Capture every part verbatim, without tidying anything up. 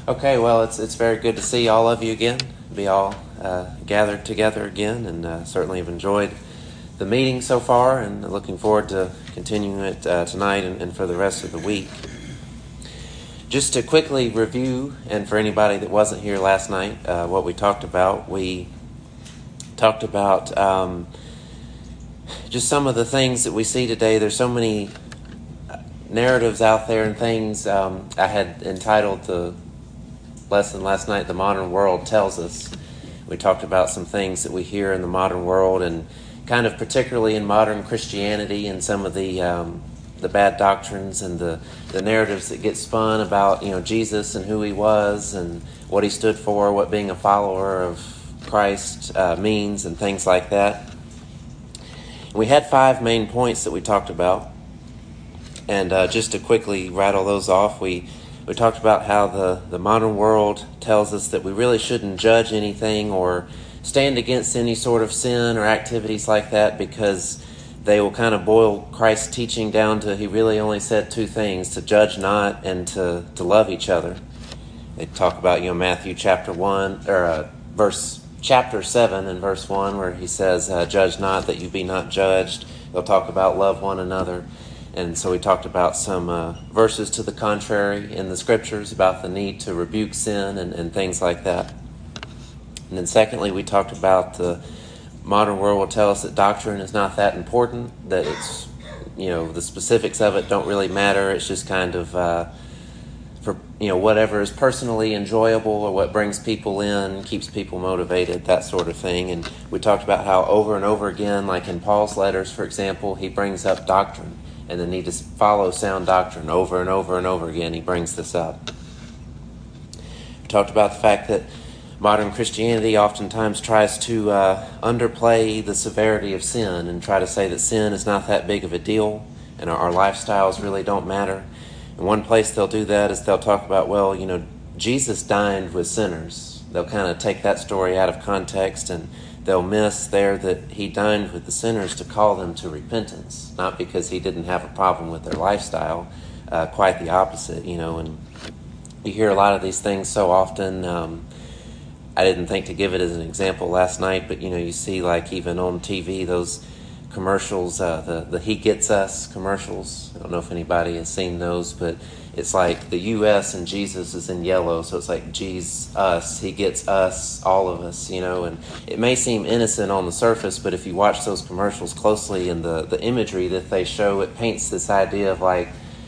Okay, well, it's it's very good to see all of you again, be all uh, gathered together again, and uh, certainly have enjoyed the meeting so far, and looking forward to continuing it uh, tonight and, and for the rest of the week. Just to quickly review, and for anybody that wasn't here last night, uh, what we talked about, we talked about um, just some of the things that we see today. There's so many narratives out there and things. Um, I had entitled the lesson last night, The Modern World Tells Us. We talked about some things that we hear in the modern world, and kind of particularly in modern Christianity, and some of the um, the bad doctrines and the, the narratives that get spun about, you know, Jesus and who he was and what he stood for, what being a follower of Christ uh, means, and things like that. We had five main points that we talked about, and uh, just to quickly rattle those off, we We talked about how the, the modern world tells us that we really shouldn't judge anything or stand against any sort of sin or activities like that, because they will kind of boil Christ's teaching down to he really only said two things: to judge not and to, to love each other. They talk about, you know, Matthew chapter one or uh, verse chapter seven and verse one, where he says, uh, "Judge not that you be not judged." They'll talk about love one another. And so we talked about some uh, verses to the contrary in the scriptures about the need to rebuke sin and, and things like that. And then secondly, we talked about the modern world will tell us that doctrine is not that important, that it's, you know, the specifics of it don't really matter. It's just kind of, uh, for, you know, whatever is personally enjoyable or what brings people in, keeps people motivated, that sort of thing. And we talked about how over and over again, like in Paul's letters, for example, he brings up doctrine and the need to follow sound doctrine over and over and over again. He brings this up. We talked about the fact that modern Christianity oftentimes tries to uh, underplay the severity of sin and try to say that sin is not that big of a deal and our, our lifestyles really don't matter. And one place they'll do that is they'll talk about, well, you know, Jesus dined with sinners. They'll kind of take that story out of context, and they'll miss there that he dined with the sinners to call them to repentance, not because he didn't have a problem with their lifestyle, uh, quite the opposite, you know. And you hear a lot of these things so often. Um, I didn't think to give it as an example last night, but, you know, you see like even on T V, those commercials, uh, the, the He Gets Us commercials. I don't know if anybody has seen those, but it's like the U S and Jesus is in yellow, so it's like Jesus, us, he gets us, all of us, you know. And it may seem innocent on the surface, but if you watch those commercials closely and the, the imagery that they show, it paints this idea of like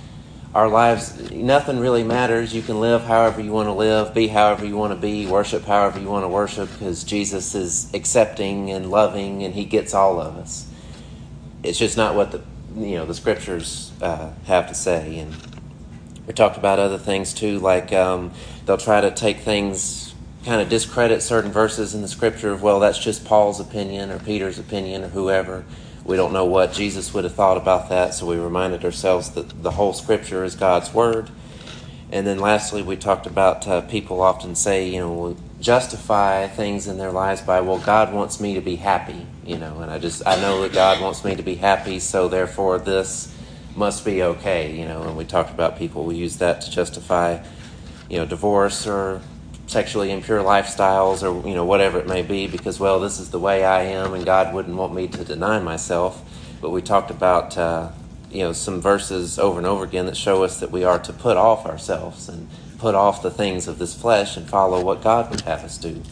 our lives, nothing really matters. You can live however you want to live, be however you want to be, worship however you want to worship, because Jesus is accepting and loving and he gets all of us. It's just not what the, you know, the scriptures uh, have to say. And we talked about other things too, like um, they'll try to take things, kind of discredit certain verses in the scripture of, well, that's just Paul's opinion or Peter's opinion or whoever. We don't know what Jesus would have thought about that, so we reminded ourselves that the whole scripture is God's word. And then lastly, we talked about uh, people often say, you know, justify things in their lives by, well, God wants me to be happy, you know, and I just, I know that God wants me to be happy, so therefore this must be okay, you know. And we talked about people who use that to justify, you know, divorce or sexually impure lifestyles or, you know, whatever it may be, because, well, this is the way I am and God wouldn't want me to deny myself. But we talked about, uh, you know, some verses over and over again that show us that we are to put off ourselves and put off the things of this flesh and follow what God would have us do.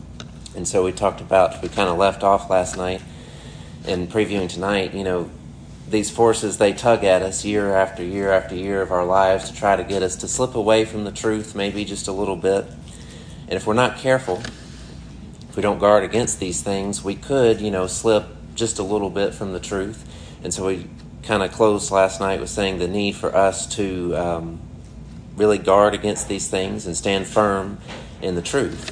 And so we talked about, we kind of left off last night and previewing tonight, you know, these forces, they tug at us year after year after year of our lives to try to get us to slip away from the truth, maybe just a little bit. And if we're not careful, if we don't guard against these things, we could, you know, slip just a little bit from the truth. And so we kind of closed last night with saying the need for us to um, really guard against these things and stand firm in the truth.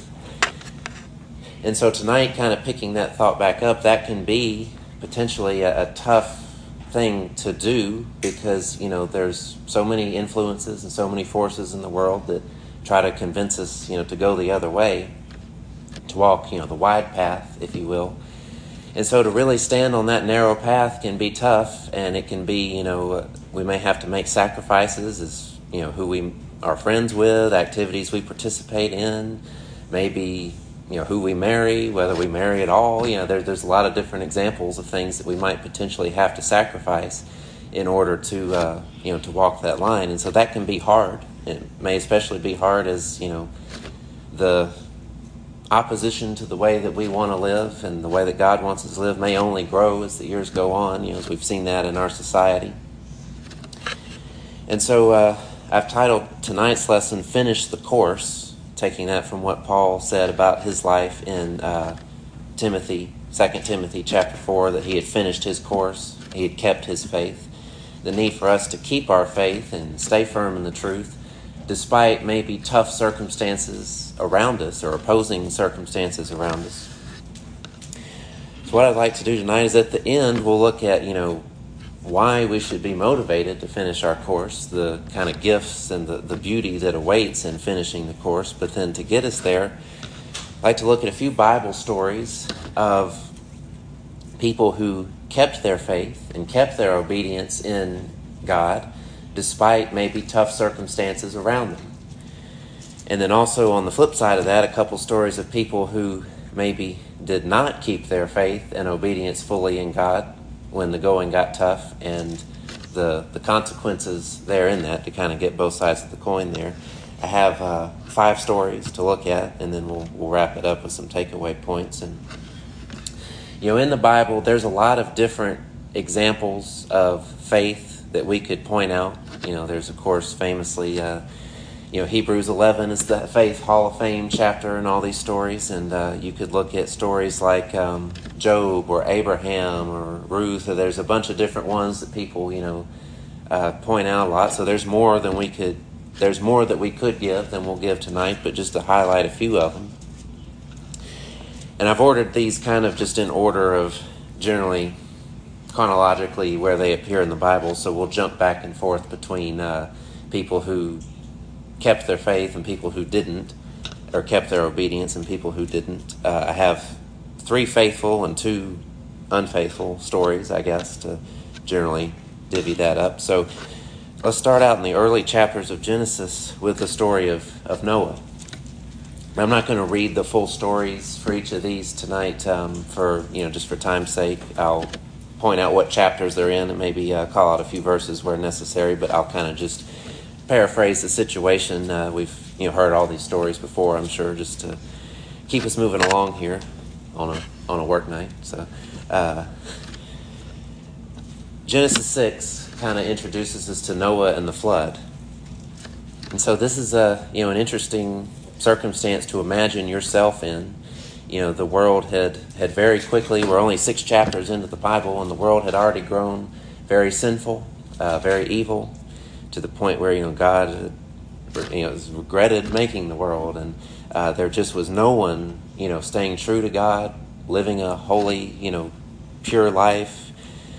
And so tonight, kind of picking that thought back up, that can be potentially a, a tough thing to do, because, you know, there's so many influences and so many forces in the world that try to convince us, you know, to go the other way, to walk, you know, the wide path, if you will. And so to really stand on that narrow path can be tough, and it can be, you know, we may have to make sacrifices as, you know, who we are friends with, activities we participate in, maybe, you know, who we marry, whether we marry at all. You know, there, there's a lot of different examples of things that we might potentially have to sacrifice in order to, uh, you know, to walk that line. And so that can be hard. It may especially be hard as, you know, the opposition to the way that we want to live and the way that God wants us to live may only grow as the years go on, you know, as we've seen that in our society. And so uh, I've titled tonight's lesson, Finish the Course, taking that from what Paul said about his life in uh, Timothy, Second Timothy chapter four, that he had finished his course, he had kept his faith. The need for us to keep our faith and stay firm in the truth, despite maybe tough circumstances around us or opposing circumstances around us. So what I'd like to do tonight is at the end we'll look at, you know, why we should be motivated to finish our course, the kind of gifts and the, the beauty that awaits in finishing the course. But then to get us there, I'd like to look at a few Bible stories of people who kept their faith and kept their obedience in God despite maybe tough circumstances around them. And then also on the flip side of that, a couple stories of people who maybe did not keep their faith and obedience fully in God when the going got tough, and the the consequences there in that, to kind of get both sides of the coin there. I have uh, five stories to look at, and then we'll we'll wrap it up with some takeaway points. And you know, in the Bible, there's a lot of different examples of faith that we could point out. You know, there's of course famously, uh, you know, Hebrews eleven is the Faith Hall of Fame chapter and all these stories, and uh, you could look at stories like um, Job or Abraham or Ruth. Or there's a bunch of different ones that people, you know, uh, point out a lot. So there's more than we could. There's more that we could give than we'll give tonight, but just to highlight a few of them. And I've ordered these kind of just in order of generally chronologically where they appear in the Bible. So we'll jump back and forth between uh, people who kept their faith and people who didn't, or kept their obedience and people who didn't. Uh, I have three faithful and two unfaithful stories, I guess, to generally divvy that up. So let's start out in the early chapters of Genesis with the story of, of Noah. I'm not going to read the full stories for each of these tonight um, for, you know, just for time's sake. I'll point out what chapters they're in and maybe uh, call out a few verses where necessary, but I'll kind of just paraphrase the situation. Uh, we've, you know, heard all these stories before, I'm sure, just to keep us moving along here on a on a work night. So uh, Genesis six kind of introduces us to Noah and the flood. And so this is a, you know, an interesting circumstance to imagine yourself in. You know, the world had, had very quickly, we're only six chapters into the Bible, and the world had already grown very sinful, uh, very evil, to the point where, you know, God had, you know, regretted making the world, and uh, there just was no one, you know, staying true to God, living a holy, you know, pure life,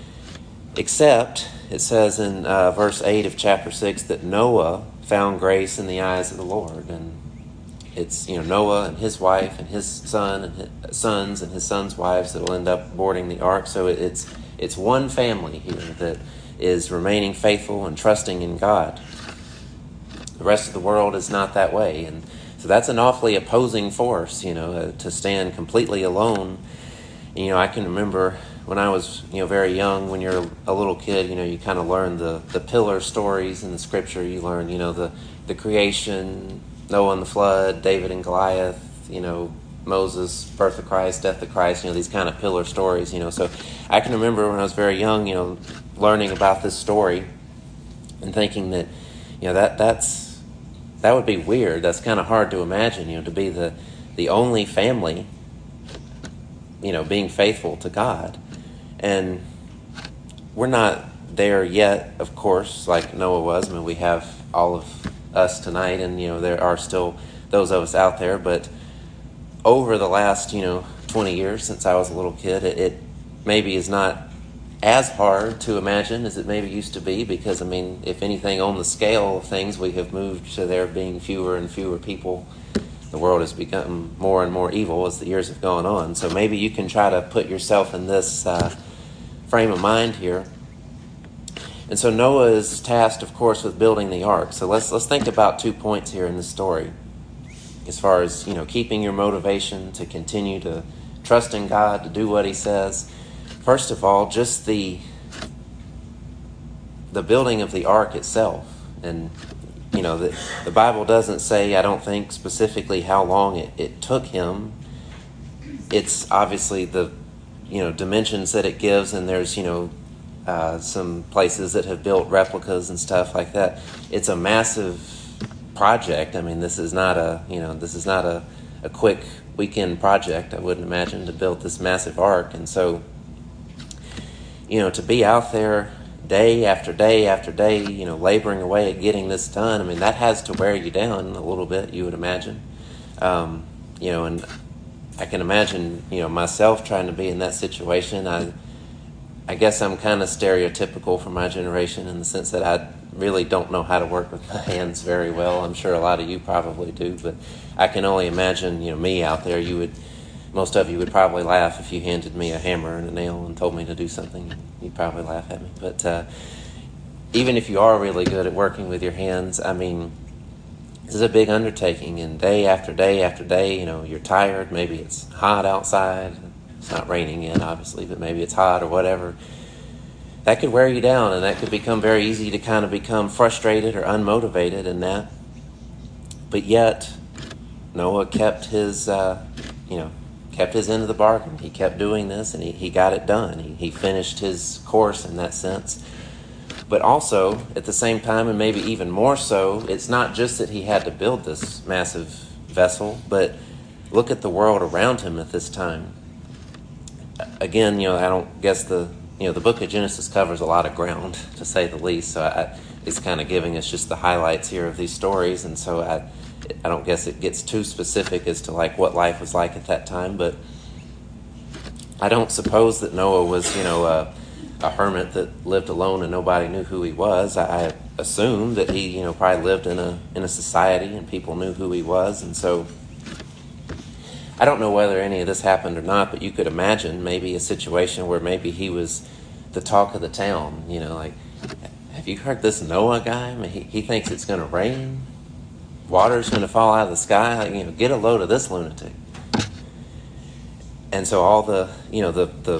except it says in uh, verse eight of chapter six that Noah found grace in the eyes of the Lord. And it's, you know, Noah and his wife and his son and his sons and his sons' wives that will end up boarding the ark. So it's it's one family here that is remaining faithful and trusting in God. The rest of the world is not that way. And so that's an awfully opposing force, you know, uh, to stand completely alone. And, you know, I can remember when I was, you know, very young, when you're a little kid, you know, you kind of learn the, the pillar stories in the scripture. You learn, you know, the, the creation, Noah and the flood, David and Goliath, you know, Moses, birth of Christ, death of Christ, you know, these kind of pillar stories, you know. So I can remember when I was very young, you know, learning about this story and thinking that, you know, that that's that would be weird. That's kind of hard to imagine, you know, to be the, the only family, you know, being faithful to God. And we're not there yet, of course, like Noah was. I mean, we have all of us tonight, and, you know, there are still those of us out there, but over the last, you know, twenty years since I was a little kid, it, it maybe is not as hard to imagine as it maybe used to be, because, I mean, if anything, on the scale of things, we have moved to there being fewer and fewer people. The world has become more and more evil as the years have gone on. So maybe you can try to put yourself in this uh, frame of mind here. And so Noah is tasked, of course, with building the ark. So let's let's think about two points here in this story, as far as, you know, keeping your motivation to continue to trust in God, to do what He says. First of all, just the the building of the ark itself. And, you know, the, the Bible doesn't say, I don't think, specifically how long it, it took him. It's obviously the, you know, dimensions that it gives, and there's, you know, uh, some places that have built replicas and stuff like that. It's a massive project. I mean, this is not a, you know, this is not a, a quick weekend project, I wouldn't imagine, to build this massive ark. And so, you know, to be out there day after day after day, you know, laboring away at getting this done, I mean, that has to wear you down a little bit, you would imagine. Um, you know, and I can imagine, you know, myself trying to be in that situation. I I guess I'm kind of stereotypical for my generation in the sense that I really don't know how to work with my hands very well. I'm sure a lot of you probably do, but I can only imagine, you know, me out there. You would, most of you would probably laugh if you handed me a hammer and a nail and told me to do something. You'd probably laugh at me. But uh, even if you are really good at working with your hands, I mean, this is a big undertaking, and day after day after day, you know, you're tired. Maybe it's hot outside. It's not raining yet, obviously, but maybe it's hot or whatever. That could wear you down, and that could become very easy to kind of become frustrated or unmotivated in that. But yet, Noah kept his, uh, you know, kept his end of the bargain. He kept doing this, and he, he got it done. He, he finished his course in that sense. But also, at the same time, and maybe even more so, it's not just that he had to build this massive vessel, but look at the world around him at this time. Again, you know, I don't guess the, you know, the book of Genesis covers a lot of ground, to say the least, so I, it's kind of giving us just the highlights here of these stories, and so I, I don't guess it gets too specific as to, like, what life was like at that time, but I don't suppose that Noah was, you know, a, a hermit that lived alone and nobody knew who he was. I, I assume that he, you know, probably lived in a in a society and people knew who he was, and so I don't know whether any of this happened or not, but you could imagine maybe a situation where maybe he was the talk of the town, you know, like, have you heard this Noah guy? I mean, he, he thinks it's going to rain. Water's going to fall out of the sky. Like, you know, get a load of this lunatic. And so all the, you know, the, the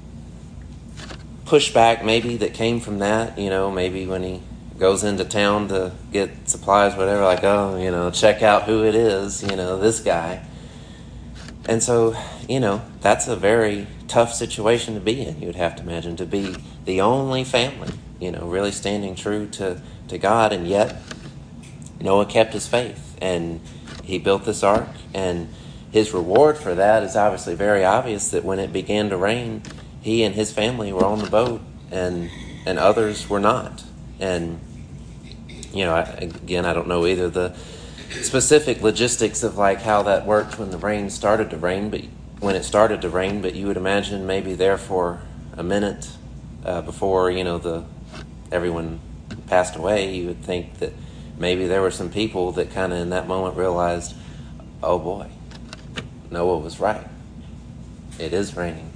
pushback maybe that came from that, you know, maybe when he goes into town to get supplies, whatever, like, oh, you know, check out who it is, you know, this guy. And so, you know, that's a very tough situation to be in, you would have to imagine, to be the only family, you know, really standing true to, to God, and yet Noah kept his faith, and he built this ark, and his reward for that is obviously very obvious, that when it began to rain, he and his family were on the boat, and and others were not. And, you know, I, again, I don't know either the specific logistics of, like, how that worked when the rain started to rain, but when it started to rain, but you would imagine maybe there for a minute uh, before, you know, the everyone passed away, you would think that maybe there were some people that kind of in that moment realized, oh boy, Noah was right. It is raining.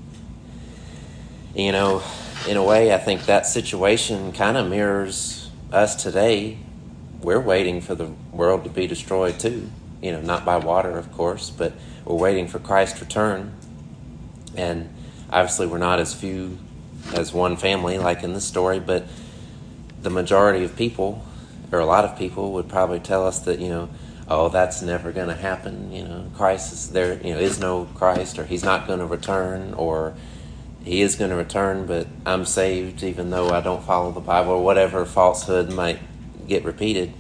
You know, in a way, I think that situation kind of mirrors us today. We're waiting for the world to be destroyed too. You know, not by water, of course, but we're waiting for Christ's return. And obviously we're not as few as one family like in this story, but the majority of people, or a lot of people, would probably tell us that, you know, oh, that's never going to happen. You know, Christ is there, you know, is no Christ, or he's not going to return, or he is going to return, but I'm saved even though I don't follow the Bible, or whatever falsehood might get repeated.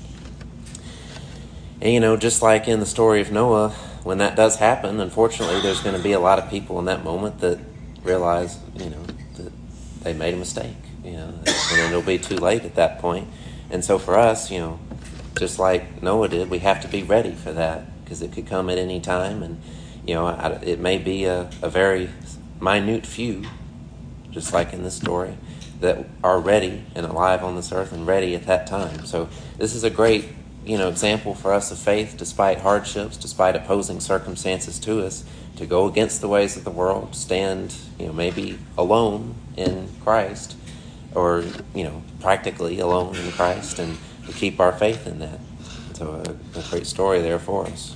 And, you know, just like in the story of Noah, when that does happen, unfortunately, there's going to be a lot of people in that moment that realize, you know, that they made a mistake, you know, and it'll be too late at that point. And so for us, you know, just like Noah did, we have to be ready for that, because it could come at any time. And, you know, I, it may be a, a very minute few, just like in this story, that are ready and alive on this earth and ready at that time. So this is a great, you know, example for us of faith, despite hardships, despite opposing circumstances to us, to go against the ways of the world, stand, you know, maybe alone in Christ, or, you know, practically alone in Christ, and to keep our faith in that. So a, a great story there for us.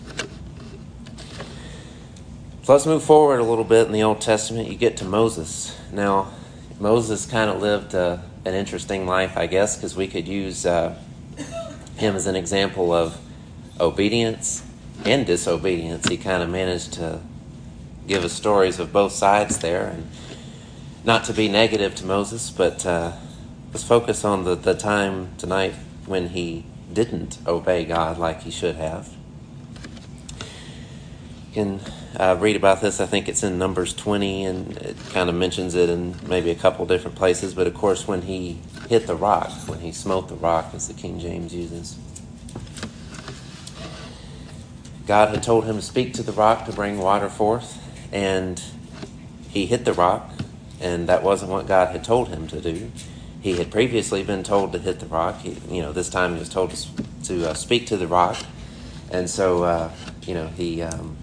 So let's move forward a little bit in the Old Testament. You get to Moses. Now, Moses kind of lived uh, an interesting life, I guess, because we could use uh, him as an example of obedience and disobedience. He kind of managed to give us stories of both sides there, and not to be negative to Moses, but uh, let's focus on the, the time tonight when he didn't obey God like he should have. You can uh, read about this. I think it's in Numbers twenty, and it kind of mentions it in maybe a couple different places. But of course, when he hit the rock, when he smote the rock, as the King James uses, God had told him to speak to the rock to bring water forth, and he hit the rock, and that wasn't what God had told him to do. He had previously been told to hit the rock. He, you know, this time he was told to, to uh, speak to the rock, and so uh, you know he um,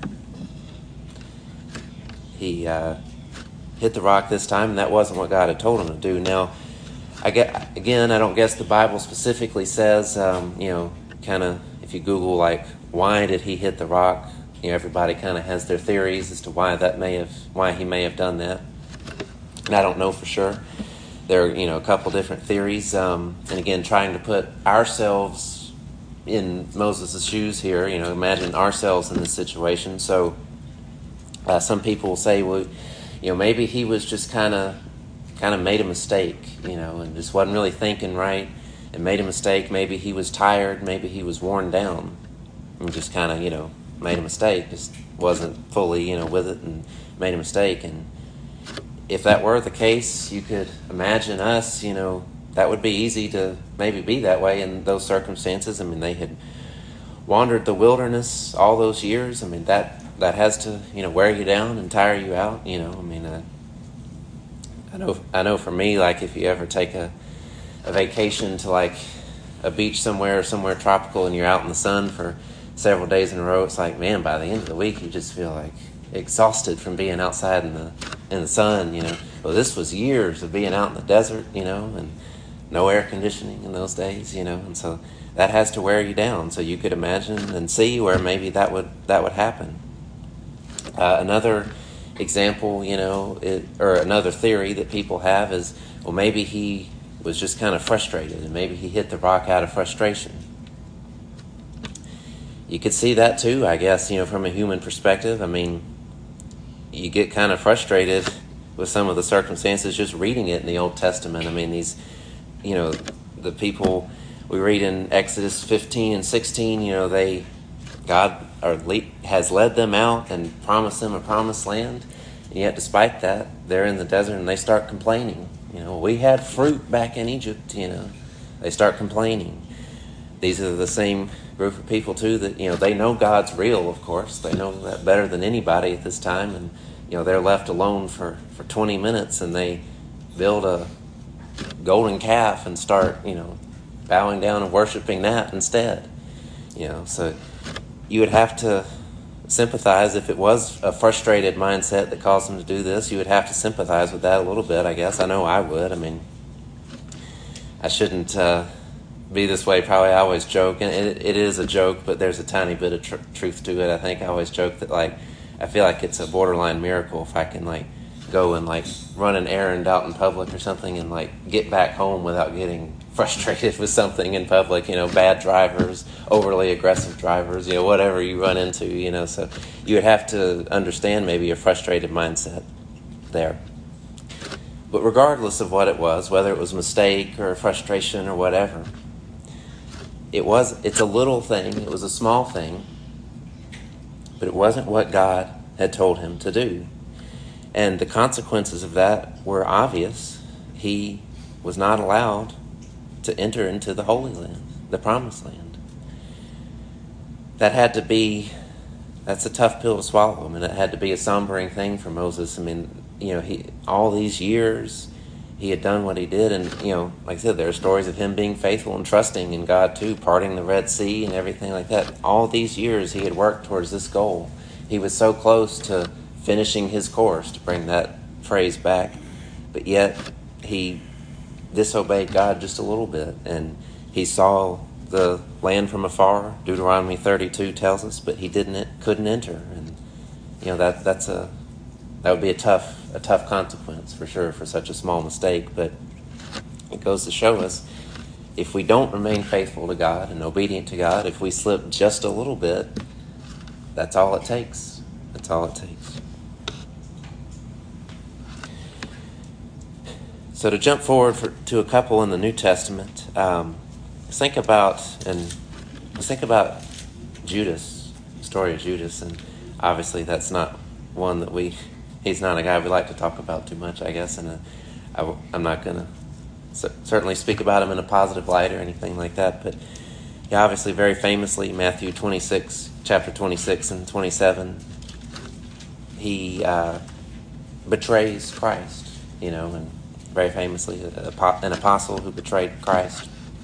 he uh, hit the rock this time, and that wasn't what God had told him to do. Now, I get again, I don't guess the Bible specifically says, um, you know, kind of if you Google like why did he hit the rock, you know, everybody kind of has their theories as to why that may have why he may have done that. And I don't know for sure. There are, you know, a couple different theories. Um, and again, trying to put ourselves in Moses' shoes here, you know, imagine ourselves in this situation. So uh, some people will say, well, you know, maybe he was just kind of kind of made a mistake, you know, and just wasn't really thinking right and made a mistake. Maybe he was tired. Maybe he was worn down and just kind of, you know, made a mistake. Just wasn't fully, you know, with it and made a mistake. And if that were the case, you could imagine us, you know, that would be easy to maybe be that way in those circumstances. I mean, they had wandered the wilderness all those years. I mean, that, that has to, you know, wear you down and tire you out, you know. I mean, uh, I know I know for me, like if you ever take a, a vacation to like a beach somewhere or somewhere tropical and you're out in the sun for several days in a row, it's like, man, by the end of the week, you just feel like exhausted from being outside in the in the sun, you know. Well, this was years of being out in the desert, you know, and no air conditioning in those days, you know, and so that has to wear you down. So you could imagine and see where maybe that would that would happen. Uh, another example, you know, it, or another theory that people have is, well, maybe he was just kind of frustrated, and maybe he hit the rock out of frustration. You could see that too, I guess, you know, from a human perspective. I mean, you get kind of frustrated with some of the circumstances just reading it in the Old Testament. I mean, these, you know, the people we read in Exodus fifteen and sixteen, you know, they, God or has led them out and promised them a promised land. And yet, despite that, they're in the desert and they start complaining. You know, we had fruit back in Egypt, you know. They start complaining. These are the same group of people, too, that, you know, they know God's real, of course. They know that better than anybody at this time. And, you know, they're left alone for, for twenty minutes and they build a golden calf and start, you know, bowing down and worshiping that instead. You know, so you would have to sympathize if it was a frustrated mindset that caused them to do this. You would have to sympathize with that a little bit, I guess. I know I would. I mean, I shouldn't uh, be this way. Probably I always joke, and it, it is a joke, but there's a tiny bit of tr- truth to it. I think I always joke that, like, I feel like it's a borderline miracle if I can, like, go and, like, run an errand out in public or something and, like, get back home without getting frustrated with something in public, you know, bad drivers, overly aggressive drivers, you know, whatever you run into, you know. So you would have to understand maybe a frustrated mindset there. But regardless of what it was, whether it was a mistake or a frustration or whatever, it was, it's a little thing, it was a small thing, but it wasn't what God had told him to do. And the consequences of that were obvious. He was not allowed to enter into the Holy Land, the Promised Land. That had to be, that's a tough pill to swallow. I mean, it had to be a sombering thing for Moses. I mean, you know, he all these years he had done what he did, and, you know, like I said, there are stories of him being faithful and trusting in God too, parting the Red Sea and everything like that. All these years he had worked towards this goal. He was so close to finishing his course, to bring that phrase back, but yet he disobeyed God just a little bit, and he saw the land from afar. Deuteronomy thirty-two tells us, but he didn't, couldn't enter, and you know that that's a that would be a tough a tough consequence for sure for such a small mistake. But it goes to show us, if we don't remain faithful to God and obedient to God, if we slip just a little bit, that's all it takes. That's all it takes. So to jump forward for, to a couple in the New Testament, um, think about and think about Judas, the story of Judas, and obviously that's not one that we. He's not a guy we like to talk about too much, I guess, and uh, I, I'm not going to c- certainly speak about him in a positive light or anything like that. But he obviously, very famously, Matthew twenty-six, chapter twenty-six and twenty-seven, he uh, betrays Christ, you know, and very famously, an apostle who betrayed Christ.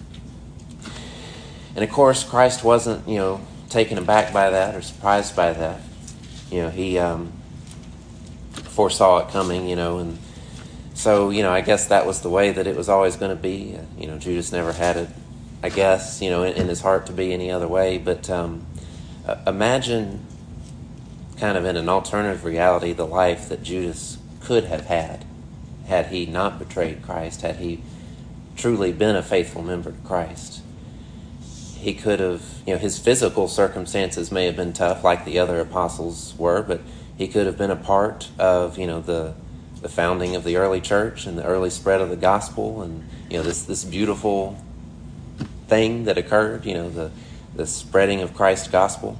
And of course, Christ wasn't, you know, taken aback by that or surprised by that. You know, he um, foresaw it coming, you know, and so, you know, I guess that was the way that it was always going to be. You know, Judas never had it, I guess, you know, in, in his heart to be any other way. But um, uh, imagine kind of in an alternative reality the life that Judas could have had had he not betrayed Christ, had he truly been a faithful member to Christ. He could have, you know, his physical circumstances may have been tough like the other apostles were, but he could have been a part of, you know, the the founding of the early church and the early spread of the gospel, and, you know, this this beautiful thing that occurred, you know, the, the spreading of Christ's gospel.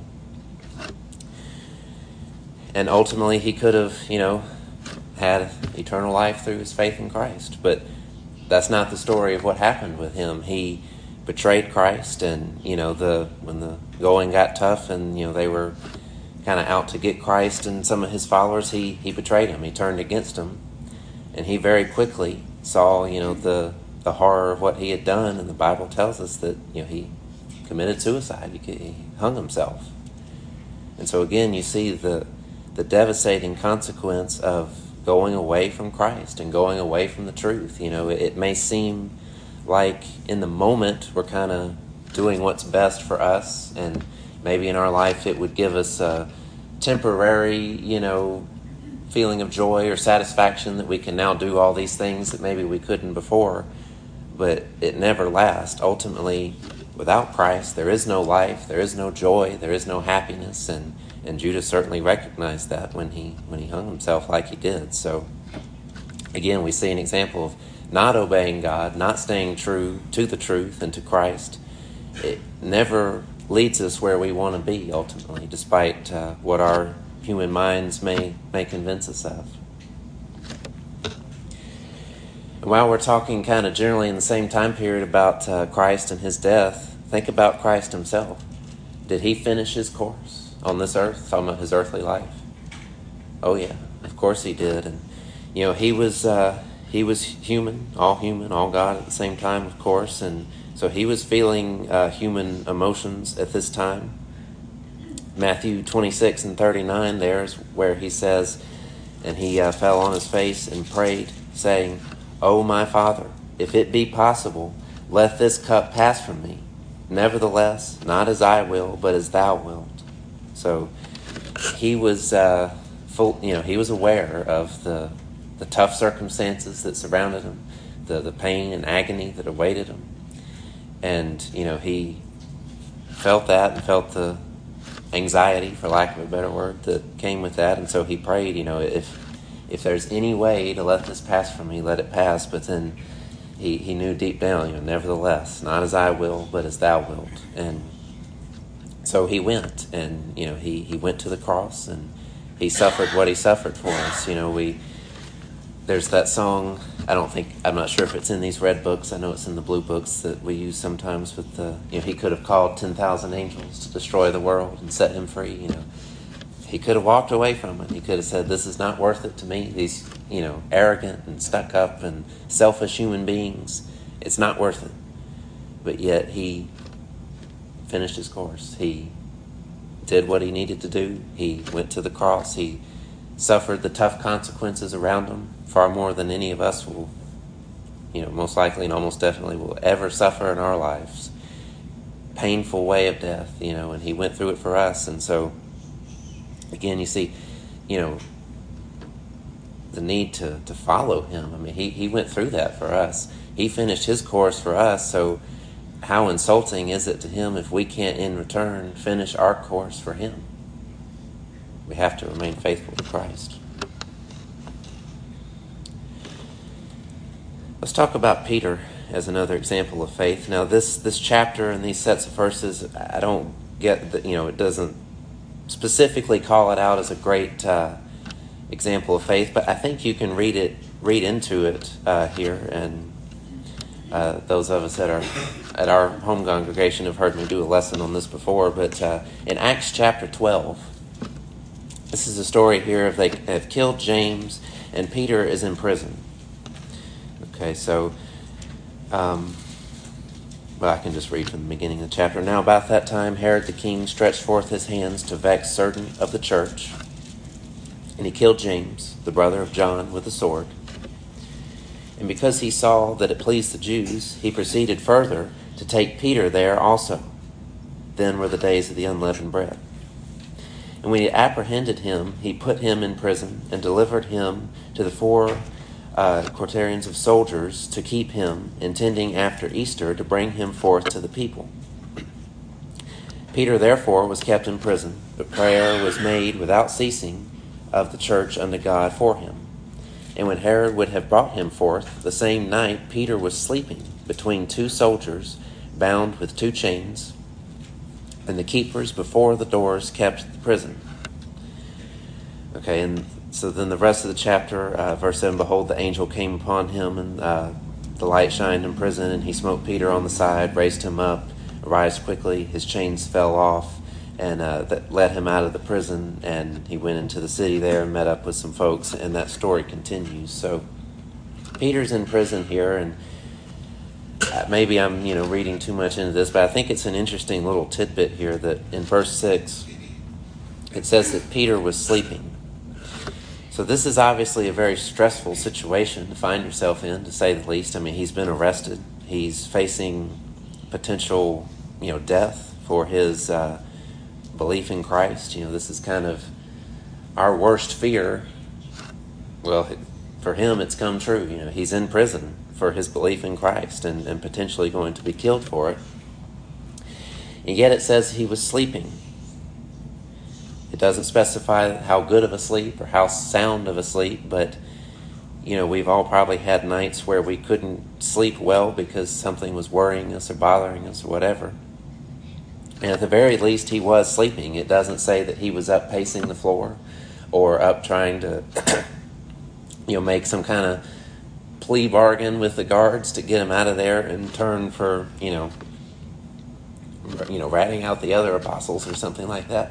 And ultimately he could have, you know, had eternal life through his faith in Christ. But that's not the story of what happened with him. He betrayed Christ, and, you know, the when the going got tough and, you know, they were kind of out to get Christ and some of his followers, he, he betrayed him. He turned against him. And he very quickly saw, you know, the, the horror of what he had done, and the Bible tells us that, you know, he committed suicide. He, he hung himself. And so again, you see the the devastating consequence of going away from Christ and going away from the truth. You know, it, it may seem like in the moment we're kind of doing what's best for us, and maybe in our life it would give us a temporary, you know, feeling of joy or satisfaction that we can now do all these things that maybe we couldn't before, but it never lasts. Ultimately, without Christ, there is no life, there is no joy, there is no happiness, and And Judas certainly recognized that when he when he hung himself like he did. So, again, we see an example of not obeying God, not staying true to the truth and to Christ. It never leads us where we want to be, ultimately, despite uh, what our human minds may, may convince us of. And while we're talking kind of generally in the same time period about uh, Christ and his death, think about Christ himself. Did he finish his course on this earth, talking about his earthly life? Oh yeah, of course he did. And you know, he was uh, he was human, all human, all God at the same time, of course. And so he was feeling uh, human emotions at this time. Matthew twenty-six and thirty-nine, there's where he says, and he uh, fell on his face and prayed, saying, "O my Father, if it be possible, let this cup pass from me. Nevertheless, not as I will, but as thou wilt." So he was, uh, full, you know, he was aware of the the tough circumstances that surrounded him, the the pain and agony that awaited him, and you know he felt that and felt the anxiety, for lack of a better word, that came with that. And so he prayed, you know, if if there's any way to let this pass from me, let it pass. But then he he knew deep down, you know, nevertheless, not as I will, but as thou wilt. And so he went, and, you know, he, he went to the cross, and he suffered what he suffered for us. You know, we, there's that song, I don't think, I'm not sure if it's in these red books, I know it's in the blue books that we use sometimes with the, you know, he could have called ten thousand angels to destroy the world and set him free, you know. He could have walked away from it. He could have said, this is not worth it to me. These, you know, arrogant and stuck up and selfish human beings, it's not worth it. But yet he finished his course. He did what he needed to do. He went to the cross. He suffered the tough consequences around him far more than any of us will you know, most likely and almost definitely will ever suffer in our lives. Painful way of death, you know, and he went through it for us. And so, again, you see, you know, the need to, to follow him. I mean, he, he went through that for us. He finished his course for us, so how insulting is it to him if we can't in return finish our course for him? We have to remain faithful to Christ. Let's talk about Peter as another example of faith. Now, this this chapter and these sets of verses, I don't get that, you know, it doesn't specifically call it out as a great uh, example of faith, but I think you can read it, read into it uh, here. And uh, those of us that are at our home congregation have heard me do a lesson on this before. But uh, in Acts chapter twelve, this is a story here of they have killed James, and Peter is in prison. Okay, so, um, well, I can just read from the beginning of the chapter. Now about that time, Herod the king stretched forth his hands to vex certain of the church, and he killed James, the brother of John, with a sword. And because he saw that it pleased the Jews, he proceeded further to take Peter there also. Then were the days of the unleavened bread. And when he apprehended him, he put him in prison and delivered him to the four uh, quaternions of soldiers to keep him, intending after Easter to bring him forth to the people. Peter therefore was kept in prison, but prayer was made without ceasing of the church unto God for him. And when Herod would have brought him forth, the same night Peter was sleeping between two soldiers, bound with two chains, and the keepers before the doors kept the prison. Okay, and so then the rest of the chapter, uh, verse seven, behold, the angel came upon him, and uh, the light shined in prison, and he smote Peter on the side, raised him up, arise quickly, his chains fell off, and uh, that led him out of the prison, and he went into the city there and met up with some folks, and that story continues. So Peter's in prison here, and maybe I'm, you know, reading too much into this, but I think it's an interesting little tidbit here that in verse six, it says that Peter was sleeping. So this is obviously a very stressful situation to find yourself in, to say the least. I mean, he's been arrested. He's facing potential, you know, death for his uh, belief in Christ. You know, this is kind of our worst fear. Well, for him, it's come true. You know, he's in prison for his belief in Christ and, and potentially going to be killed for it. And yet it says he was sleeping. It doesn't specify how good of a sleep or how sound of a sleep, but, you know, we've all probably had nights where we couldn't sleep well because something was worrying us or bothering us or whatever. And at the very least, he was sleeping. It doesn't say that he was up pacing the floor or up trying to, you know, make some kind of plea bargain with the guards to get him out of there in turn for, you know, you know, ratting out the other apostles or something like that.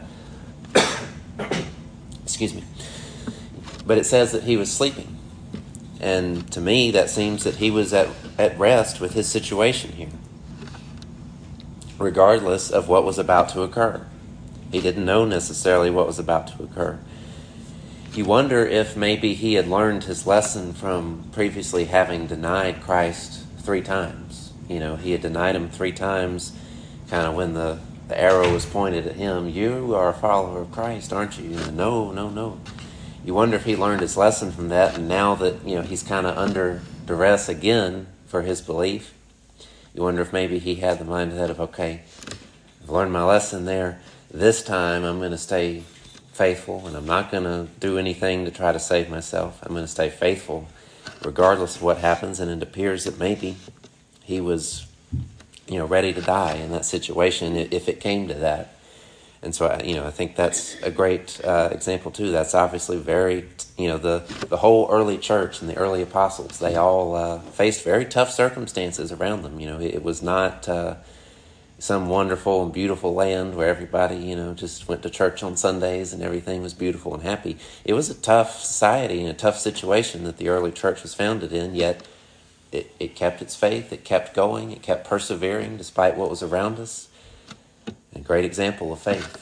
Excuse me. But it says that he was sleeping. And to me, that seems that he was at, at rest with his situation here, regardless of what was about to occur. He didn't know necessarily what was about to occur. You wonder if maybe he had learned his lesson from previously having denied Christ three times. You know, he had denied him three times, kind of when the, the arrow was pointed at him. You are a follower of Christ, aren't you? And no, no, no. You wonder if he learned his lesson from that, and now that, you know, he's kind of under duress again for his belief, you wonder if maybe he had the mindset of, okay, I've learned my lesson there. This time I'm going to stay faithful, and I'm not going to do anything to try to save myself. I'm going to stay faithful regardless of what happens. And it appears that maybe he was, you know, ready to die in that situation if it came to that. And so, you know, I think that's a great uh, example too. That's obviously very, you know, the, the whole early church and the early apostles, they all uh, faced very tough circumstances around them. You know, it was not uh, some wonderful and beautiful land where everybody, you know, just went to church on Sundays and everything was beautiful and happy. It was a tough society and a tough situation that the early church was founded in, yet it, it kept its faith, it kept going, it kept persevering despite what was around us. A great example of faith.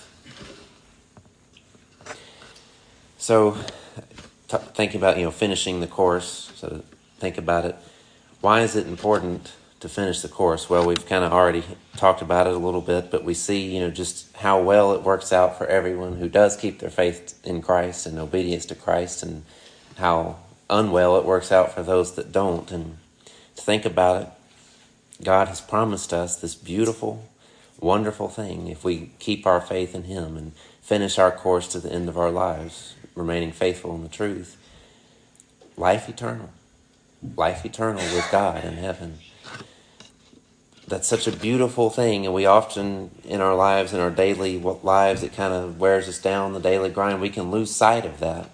So, t- thinking about, you know, finishing the course, so think about it. why is it important to finish the course? Well, we've kind of already talked about it a little bit, but we see, you know, just how well it works out for everyone who does keep their faith in Christ and obedience to Christ, and how unwell it works out for those that don't. And to think about it, God has promised us this beautiful, wonderful thing if we keep our faith in Him and finish our course to the end of our lives, remaining faithful in the truth. Life eternal. Life eternal with God in heaven. That's such a beautiful thing, and we often, in our lives, in our daily lives, it kind of wears us down, the daily grind. We can lose sight of that.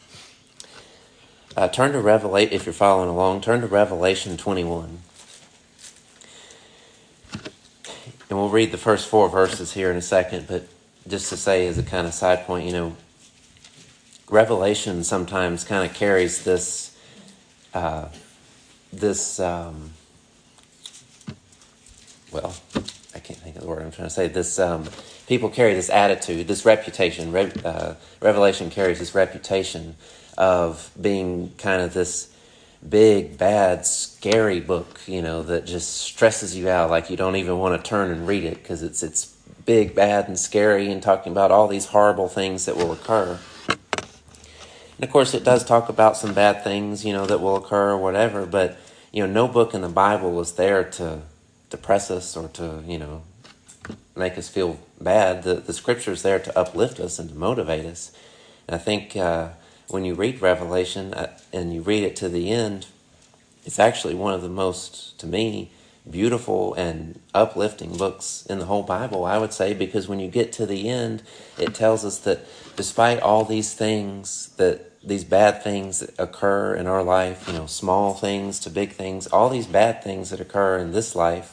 Uh, turn to Revelation, if you're following along, turn to Revelation twenty-one. And we'll read the first four verses here in a second, but just to say as a kind of side point, you know, Revelation sometimes kind of carries this, uh, this, um, well, I can't think of the word I'm trying to say. This, um, people carry this attitude, this reputation. Re- uh, Revelation carries this reputation of being kind of this big, bad, scary book, you know, that just stresses you out, like you don't even want to turn and read it because it's it's big, bad, and scary, and talking about all these horrible things that will occur. And of course, it does talk about some bad things, you know, that will occur or whatever, but, you know, no book in the Bible is there to depress us or to, you know, make us feel bad. The, the Scripture is there to uplift us and to motivate us. And I think uh, when you read Revelation uh, and you read it to the end, it's actually one of the most, to me, beautiful and uplifting books in the whole Bible, I would say, because when you get to the end, it tells us that despite all these things, that these bad things that occur in our life, you know, small things to big things, all these bad things that occur in this life,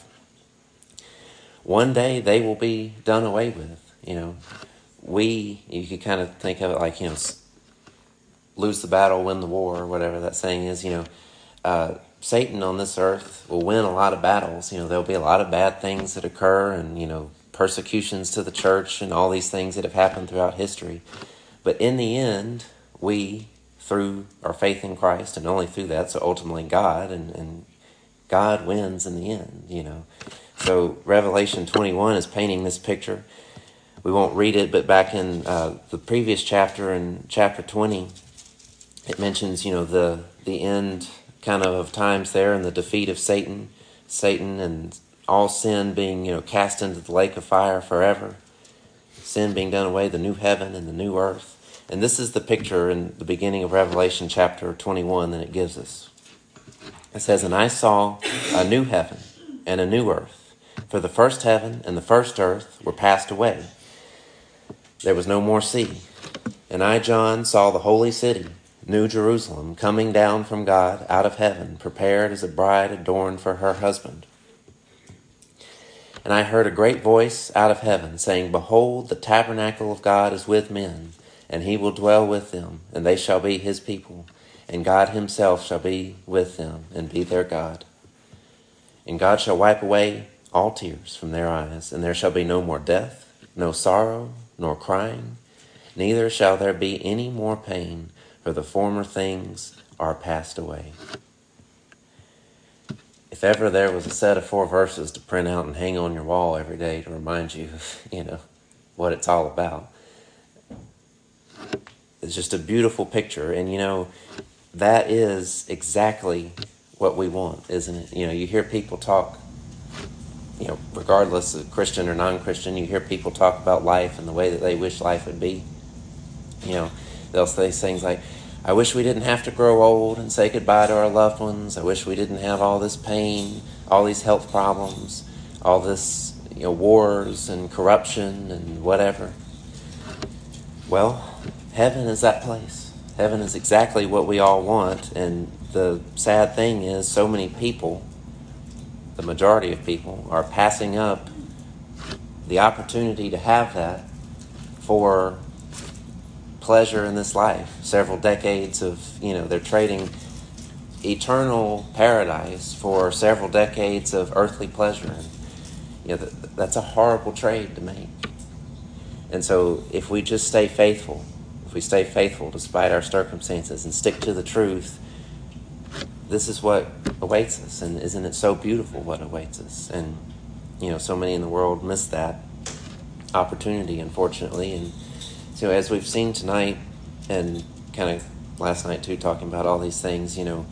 one day they will be done away with. You know, we, you could kind of think of it like, you know, lose the battle, win the war, or whatever that saying is. You know, uh, Satan on this earth will win a lot of battles. You know, there'll be a lot of bad things that occur, and, you know, persecutions to the church and all these things that have happened throughout history. But in the end, we, through our faith in Christ, and only through that, so ultimately God, and, and God wins in the end, you know. So Revelation twenty-one is painting this picture. We won't read it, but back in uh, the previous chapter, in chapter twenty, it mentions, you know, the the end kind of of times there, and the defeat of Satan, Satan and all sin being, you know, cast into the lake of fire forever. Sin being done away, the new heaven and the new earth. And this is the picture in the beginning of Revelation chapter twenty-one that it gives us. It says, "And I saw a new heaven and a new earth, for the first heaven and the first earth were passed away. There was no more sea. And I, John, saw the holy city, New Jerusalem, coming down from God out of heaven, prepared as a bride adorned for her husband. And I heard a great voice out of heaven, saying, Behold, the tabernacle of God is with men, and he will dwell with them, and they shall be his people, and God himself shall be with them, and be their God. And God shall wipe away all tears from their eyes, and there shall be no more death, no sorrow, nor crying, neither shall there be any more pain, for the former things are passed away." If ever there was a set of four verses to print out and hang on your wall every day to remind you of, you know, what it's all about, it's just a beautiful picture. And, you know, that is exactly what we want, isn't it? You know, you hear people talk, you know, regardless of Christian or non-Christian, you hear people talk about life and the way that they wish life would be. You know, they'll say things like, I wish we didn't have to grow old and say goodbye to our loved ones. I wish we didn't have all this pain, all these health problems, all this, you know, wars and corruption and whatever. Well, heaven is that place. Heaven is exactly what we all want. And the sad thing is, so many people, the majority of people, are passing up the opportunity to have that for pleasure in this life. Several decades of, you know, they're trading eternal paradise for several decades of earthly pleasure. And, you know, that's a horrible trade to make. And so if we just stay faithful, if we stay faithful despite our circumstances and stick to the truth, this is what awaits us, and isn't it so beautiful what awaits us? And, you know, so many in the world miss that opportunity, unfortunately. And so as we've seen tonight, and kind of last night too, talking about all these things, you know,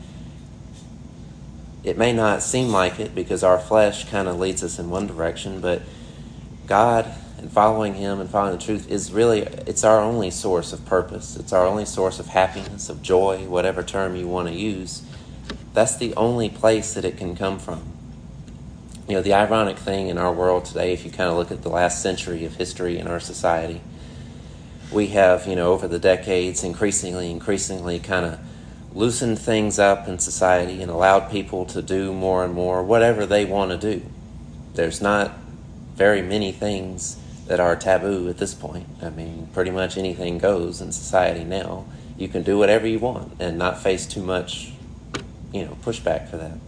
it may not seem like it because our flesh kind of leads us in one direction, but God and following Him and following the truth is really, it's our only source of purpose. It's our only source of happiness, of joy, whatever term you want to use. That's the only place that it can come from. You know, the ironic thing in our world today, if you kind of look at the last century of history in our society, we have, you know, over the decades, increasingly, increasingly kind of loosened things up in society and allowed people to do more and more whatever they want to do. There's not very many things that are taboo at this point. I mean, pretty much anything goes in society now. You can do whatever you want and not face too much, you know, pushback for that.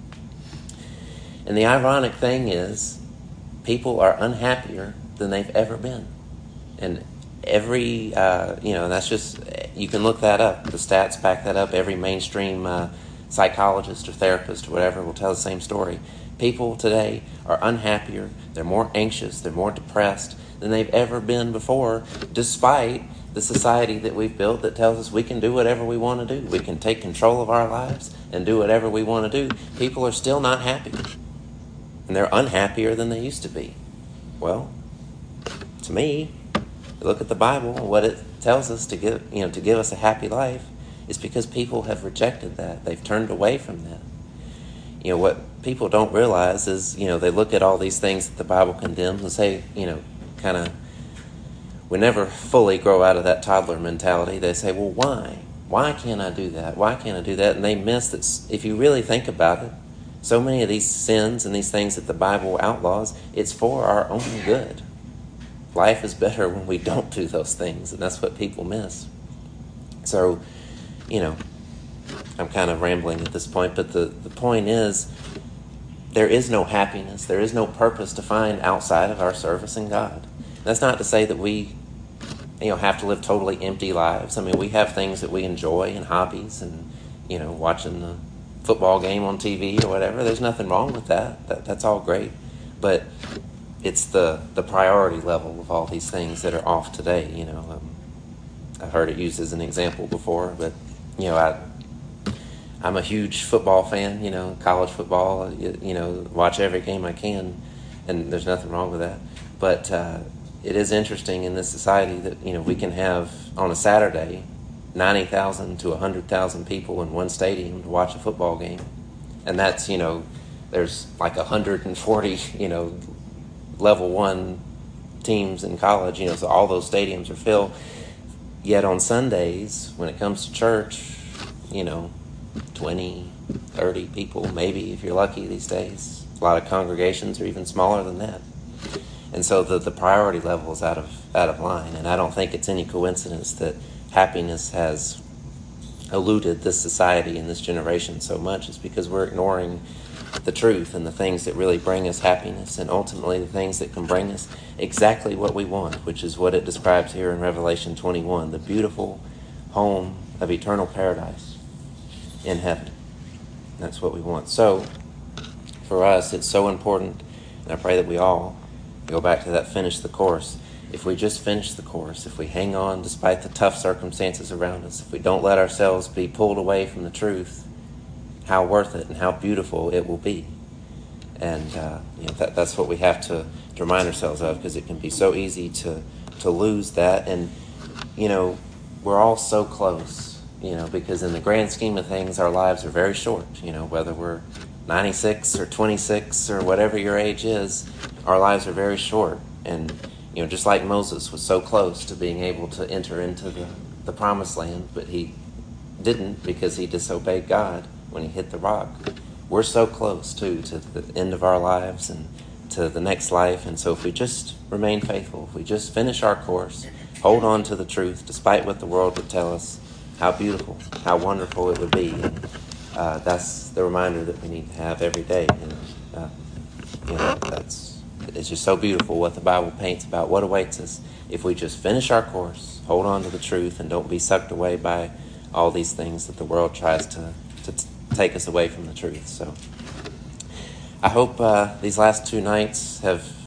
And the ironic thing is, people are unhappier than they've ever been. And every, uh, you know, that's just, you can look that up. The stats back that up. Every mainstream uh, psychologist or therapist or whatever will tell the same story. People today are unhappier, they're more anxious, they're more depressed than they've ever been before, despite the society that we've built that tells us we can do whatever we want to do. We can take control of our lives and do whatever we want to do. People are still not happy. And they're unhappier than they used to be. Well, to me, look at the Bible, what it tells us to give, you know, to give us a happy life is because people have rejected that. They've turned away from that. You know, what people don't realize is, you know, they look at all these things that the Bible condemns and say, you know, kind of, we never fully grow out of that toddler mentality. They say, well, why? Why can't I do that? Why can't I do that? And they miss that if you really think about it, so many of these sins and these things that the Bible outlaws, it's for our own good. Life is better when we don't do those things, and that's what people miss. So, you know, I'm kind of rambling at this point, but the, the point is, there is no happiness, there is no purpose to find outside of our service in God. That's not to say that we, you know, have to live totally empty lives. I mean, we have things that we enjoy and hobbies and, you know, watching the football game on T V or whatever. There's nothing wrong with that. that that's all great. But it's the, the priority level of all these things that are off today, you know. Um, I've heard it used as an example before, but, you know, I, I'm a huge football fan, you know, college football, you, you know, watch every game I can, and there's nothing wrong with that. But uh, it is interesting in this society that, you know, we can have, on a Saturday, ninety thousand to one hundred thousand people in one stadium to watch a football game. And that's, you know, there's like one hundred forty, you know, level one teams in college, you know, so all those stadiums are filled. Yet on Sundays, when it comes to church, you know, twenty, thirty people, maybe, if you're lucky these days. A lot of congregations are even smaller than that. And so the, the priority level is out of out of line. And I don't think it's any coincidence that happiness has eluded this society and this generation so much. It's because we're ignoring the truth and the things that really bring us happiness, and ultimately the things that can bring us exactly what we want, which is what it describes here in Revelation twenty-one, the beautiful home of eternal paradise in heaven. That's what we want. So for us, it's so important, and I pray that we all go back to that finish the course. If we just finish the course, if we hang on despite the tough circumstances around us, if we don't let ourselves be pulled away from the truth, how worth it and how beautiful it will be. And uh, you know, that, that's what we have to, to remind ourselves of, because it can be so easy to, to lose that. And, you know, we're all so close, you know, because in the grand scheme of things, our lives are very short, you know, whether we're ninety-six or twenty-six or whatever your age is, our lives are very short. And, you know, just like Moses was so close to being able to enter into the, the promised land, but he didn't because he disobeyed God when he hit the rock. We're so close, too, to the end of our lives and to the next life. And so if we just remain faithful, if we just finish our course, hold on to the truth, despite what the world would tell us, how beautiful, how wonderful it would be. And uh, that's the reminder that we need to have every day. And, uh, you know, that's, it's just so beautiful what the Bible paints about what awaits us if we just finish our course, hold on to the truth, and don't be sucked away by all these things that the world tries to, to, to take us away from the truth. So I hope uh, these last two nights have